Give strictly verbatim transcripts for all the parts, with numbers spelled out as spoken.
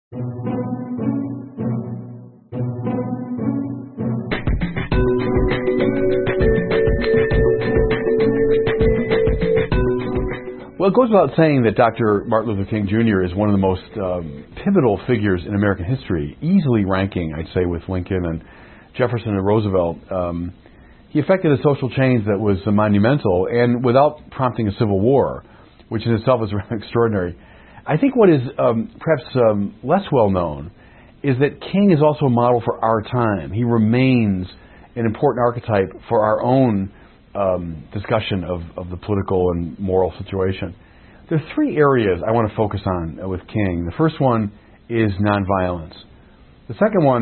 Well, it goes without saying that Doctor Martin Luther King Junior is one of the most um, pivotal figures in American history, easily ranking, I'd say, with Lincoln and Jefferson and Roosevelt. Um, he effected a social change that was uh, monumental and without prompting a civil war, which in itself is rather extraordinary. I think what is um, perhaps um, less well known is that King is also a model for our time. He remains an important archetype for our own Um, discussion of, of the political and moral situation. There are three areas I want to focus on uh, with King. The first one is nonviolence. The second one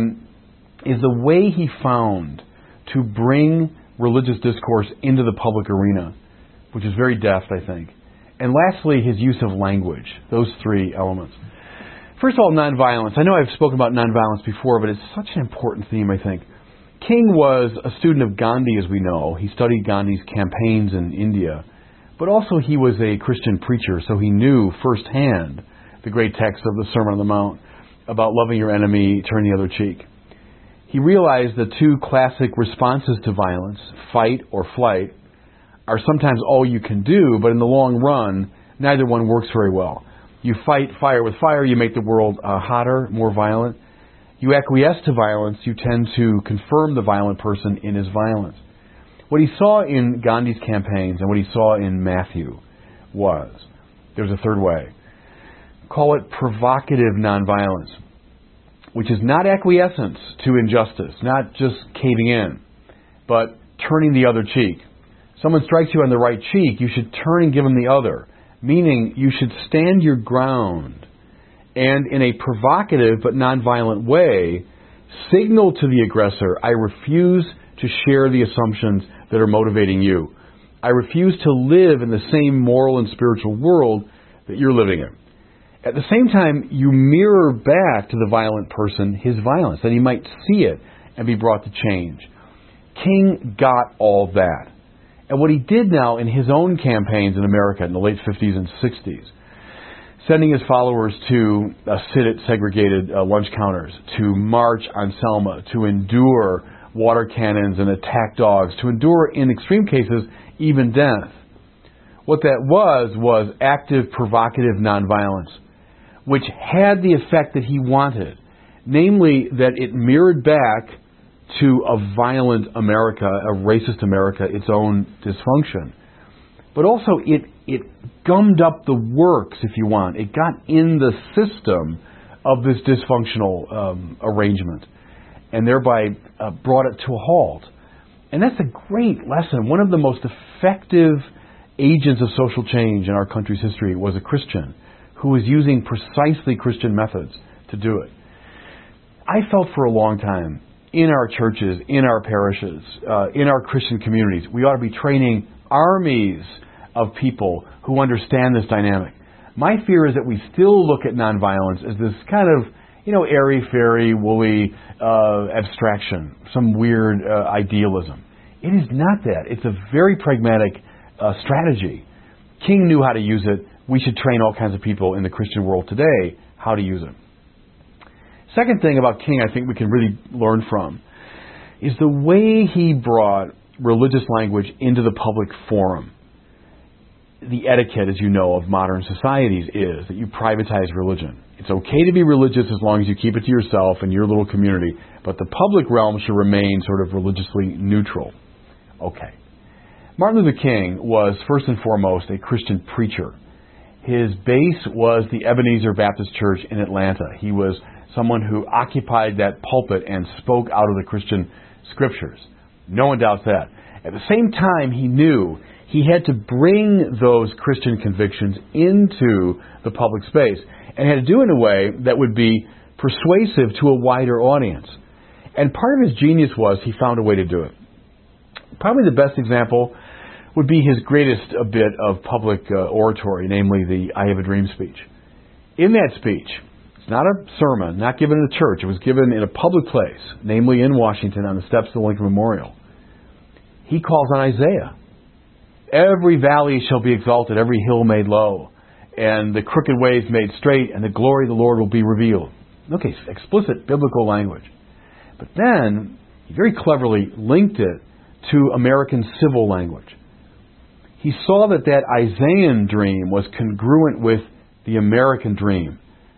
is the way he found to bring religious discourse into the public arena, which is very deft, I think. And lastly, his use of language. Those three elements. First of all, nonviolence. I know I've spoken about nonviolence before, but it's such an important theme, I think. King was a student of Gandhi, as we know. He studied Gandhi's campaigns in India. But also he was a Christian preacher, so he knew firsthand the great text of the Sermon on the Mount about loving your enemy, turn the other cheek. He realized the two classic responses to violence, fight or flight, are sometimes all you can do, but in the long run, neither one works very well. You fight fire with fire, you make the world uh, hotter, more violent. You acquiesce to violence, you tend to confirm the violent person in his violence. What he saw in Gandhi's campaigns and what he saw in Matthew was, there's a third way, call it provocative nonviolence, which is not acquiescence to injustice, not just caving in, but turning the other cheek. Someone strikes you on the right cheek, you should turn and give them the other, meaning you should stand your ground and in a provocative but nonviolent way, signal to the aggressor, I refuse to share the assumptions that are motivating you. I refuse to live in the same moral and spiritual world that you're living in. At the same time, you mirror back to the violent person his violence, and he might see it and be brought to change. King got all that. And what he did now in his own campaigns in America in the late fifties and sixties, sending his followers to uh, sit at segregated uh, lunch counters, to march on Selma, to endure water cannons and attack dogs, to endure, in extreme cases, even death. What that was, was active, provocative nonviolence, which had the effect that he wanted, namely that it mirrored back to a violent America, a racist America, its own dysfunction. But also it it gummed up the works, if you want. It got in the system of this dysfunctional um, arrangement and thereby uh, brought it to a halt. And that's a great lesson. One of the most effective agents of social change in our country's history was a Christian who was using precisely Christian methods to do it. I felt for a long time in our churches, in our parishes, uh, in our Christian communities, we ought to be training armies of people who understand this dynamic. My fear is that we still look at nonviolence as this kind of, you know, airy-fairy, woolly uh, abstraction, some weird uh, idealism. It is not that. It's a very pragmatic uh, strategy. King knew how to use it. We should train all kinds of people in the Christian world today how to use it. Second thing about King I think we can really learn from is the way he brought religious language into the public forum. The etiquette, as you know, of modern societies is that you privatize religion. It's okay to be religious as long as you keep it to yourself and your little community, but the public realm should remain sort of religiously neutral. Okay. Martin Luther King was first and foremost a Christian preacher. His base was the Ebenezer Baptist Church in Atlanta. He was someone who occupied that pulpit and spoke out of the Christian scriptures. No one doubts that. At the same time, he knew he had to bring those Christian convictions into the public space and had to do it in a way that would be persuasive to a wider audience. And part of his genius was he found a way to do it. Probably the best example would be his greatest uh, bit of public uh, oratory, namely the I Have a Dream speech. In that speech, it's not a sermon, not given in a church, it was given in a public place, namely in Washington on the steps of the Lincoln Memorial. He calls on Isaiah. Every valley shall be exalted, every hill made low, and the crooked ways made straight, and the glory of the Lord will be revealed. Okay, explicit biblical language. But then, he very cleverly linked it to American civil language. He saw that that Isaiah dream was congruent with the American dream.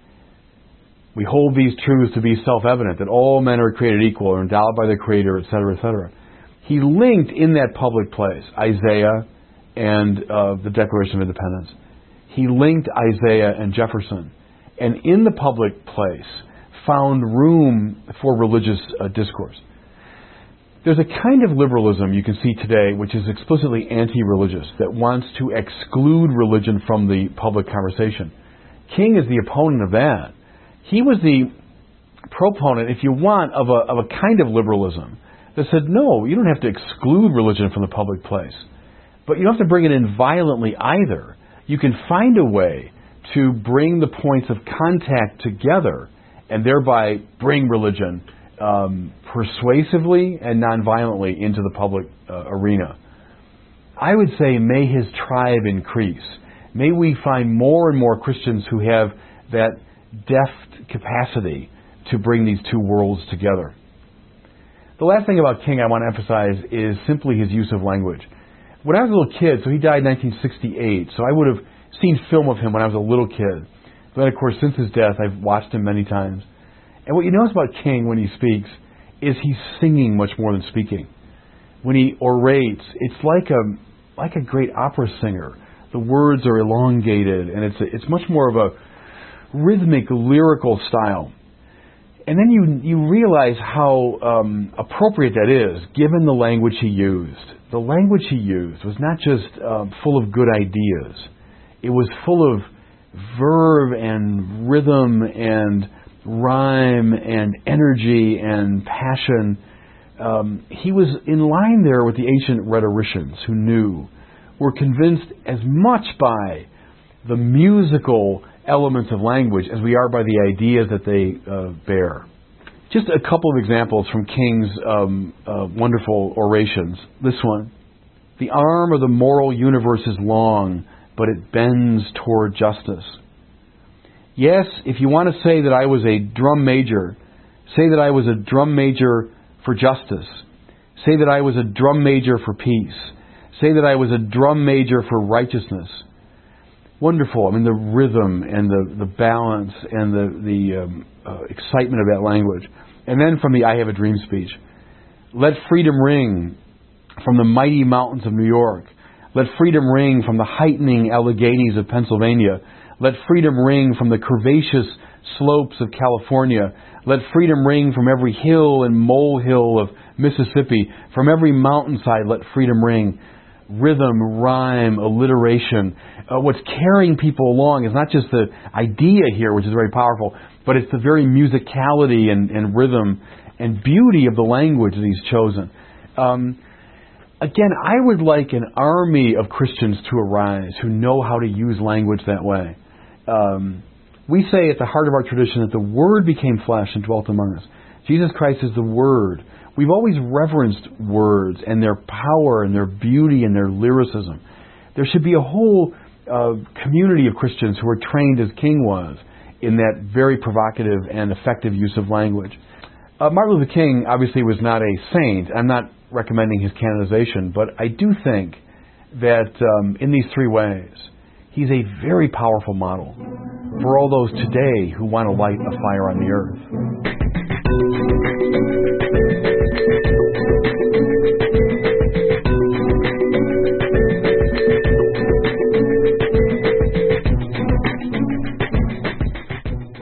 We hold these truths to be self-evident, that all men are created equal, or endowed by the Creator, et cetera, et cetera. He linked in that public place Isaiah and uh, the Declaration of Independence. He linked Isaiah and Jefferson, and in the public place found room for religious uh, discourse. There's a kind of liberalism you can see today which is explicitly anti-religious, that wants to exclude religion from the public conversation. King is the opponent of that. He was the proponent, if you want, of a, of a kind of liberalism that said, no, you don't have to exclude religion from the public place, but you don't have to bring it in violently either. You can find a way to bring the points of contact together and thereby bring religion um, persuasively and nonviolently into the public uh, arena. I would say, may his tribe increase. May we find more and more Christians who have that deft capacity to bring these two worlds together. The last thing about King I want to emphasize is simply his use of language. When I was a little kid, so he died in nineteen sixty-eight, so I would have seen film of him when I was a little kid. Then, of course, since his death, I've watched him many times. And what you notice about King when he speaks is he's singing much more than speaking. When he orates, it's like a like a great opera singer. The words are elongated, and it's a, it's much more of a rhythmic, lyrical style. And then you you realize how um, appropriate that is, given the language he used. The language he used was not just uh, full of good ideas. It was full of verve and rhythm and rhyme and energy and passion. Um, he was in line there with the ancient rhetoricians who knew, were convinced as much by the musical elements of language as we are by the ideas that they uh, bear. Just a couple of examples from King's um, uh, wonderful orations. This one. The arm of the moral universe is long, but it bends toward justice. Yes, if you want to say that I was a drum major, say that I was a drum major for justice. Say that I was a drum major for peace. Say that I was a drum major for righteousness. Wonderful. I mean, the rhythm and the, the balance and the, the um, uh, excitement of that language. And then from the I Have a Dream speech. Let freedom ring from the mighty mountains of New York. Let freedom ring from the heightening Alleghenies of Pennsylvania. Let freedom ring from the curvaceous slopes of California. Let freedom ring from every hill and molehill of Mississippi. From every mountainside, let freedom ring. Rhythm, rhyme, alliteration. Uh, what's carrying people along is not just the idea here, which is very powerful, but it's the very musicality and, and rhythm and beauty of the language that he's chosen. Um, again, I would like an army of Christians to arise who know how to use language that way. Um, we say at the heart of our tradition that the Word became flesh and dwelt among us. Jesus Christ is the Word. We've always reverenced words and their power and their beauty and their lyricism. There should be a whole uh, community of Christians who are trained as King was in that very provocative and effective use of language. Uh, Martin Luther King obviously was not a saint. I'm not recommending his canonization, but I do think that um, in these three ways, he's a very powerful model for all those today who want to light a fire on the earth.